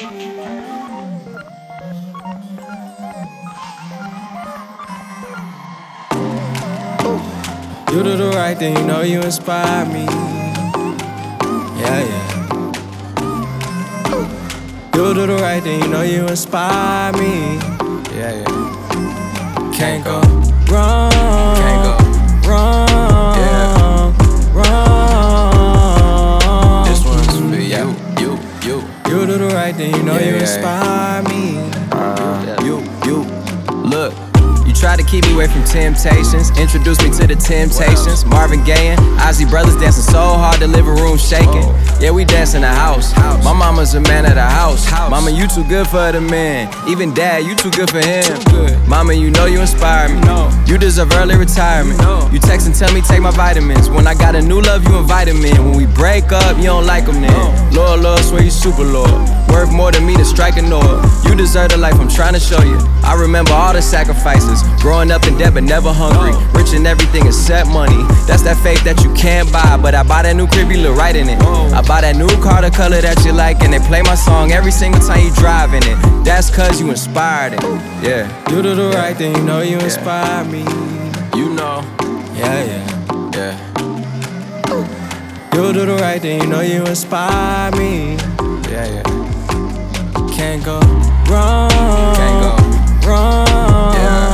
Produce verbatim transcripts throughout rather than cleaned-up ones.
You do the right thing, you know you inspire me. Yeah, yeah. You do the right thing, you know you inspire me. Yeah, yeah. Can't go wrong. Can't go wrong. Yeah. Wrong. This one's for you, you, you. You do the right thing, you know Yeah, you yeah, inspire me. Uh, you, you. Look. You tried to keep me away from temptations, introduced me to the Temptations. Marvin Gaye and Ozzy Brothers dancing so hard the living room shaking. Yeah, we dance in the house. My mama's a man of the house. Mama, you too good for the man. Even dad, you too good for him. Mama, you know you inspire me. You deserve early retirement. You text and tell me take my vitamins. When I got a new love, you invite him in. When we break up, you don't like him then. Lord, Lord, swear you super Lord. Worth more than me to strike a Noah. You deserve the life I'm trying to show you. I remember all the sacrifices. Growing up in debt but never hungry. Rich in everything except money. That's that faith that you can't buy. But I buy that new crib, you look right in it. I buy that new car, the color that you like. And they play my song every single time you drive in it. That's cause you inspired it. Yeah. You do the right thing, you know you inspire me. You know. Yeah, yeah. Yeah. You do the right thing, you know you inspire me. Yeah, yeah. Can't go wrong. Can't go wrong. Yeah.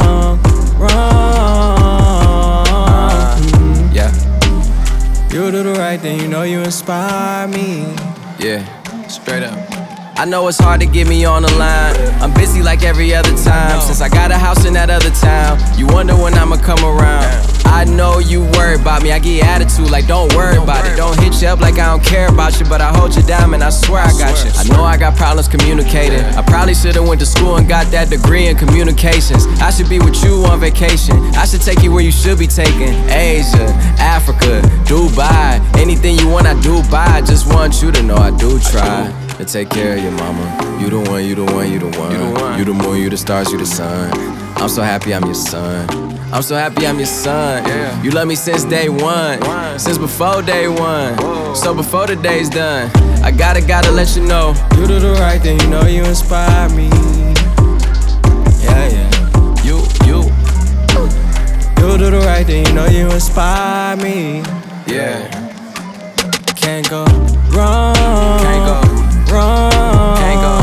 Wrong. Uh, yeah. You do the right thing, you know you inspire me. Yeah. Straight up. I know it's hard to get me on the line. I'm busy like every other time. Since I got a house in that other town, you wonder when I'ma come around. I know you worry about me, I get attitude like don't worry about it. Don't hit you up like I don't care about you, but I hold you down and I swear I got you. I know I got problems communicating. I probably should've went to school and got that degree in communications. I should be with you on vacation. I should take you where you should be taken. Asia, Africa, Dubai. Anything you want I do buy. I just want you to know I do try to take care of your mama. You the one, you the one, you the one. You the one. You the moon, you the stars, you the sun. I'm so happy I'm your son. I'm so happy I'm your son. Yeah. You love me since day one. one. Since before day one. Whoa. So before the day's done, I gotta, gotta let you know. You do the right thing, you know you inspire me. Yeah, yeah. You, you. You do the right thing, you know you inspire me. Yeah. Can't go wrong. Can't go wrong. Can't go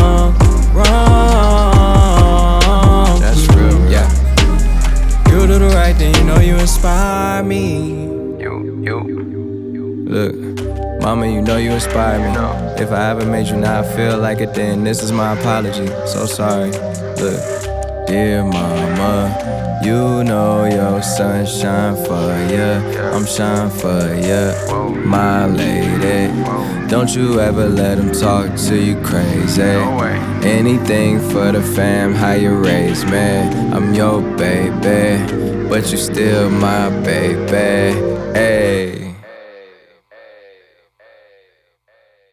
wrong. That's real, yeah. You do the right thing, you know you inspire me. You, you. Look, mama, you know you inspire me. If I ever made you not feel like it, then this is my apology. So sorry. Look, dear mama, you know your son shine for ya. I'm shine for ya, my lady. Don't you ever let him talk to you crazy. Anything for the fam, how you raise me. I'm your baby, but you still my baby. Ayy.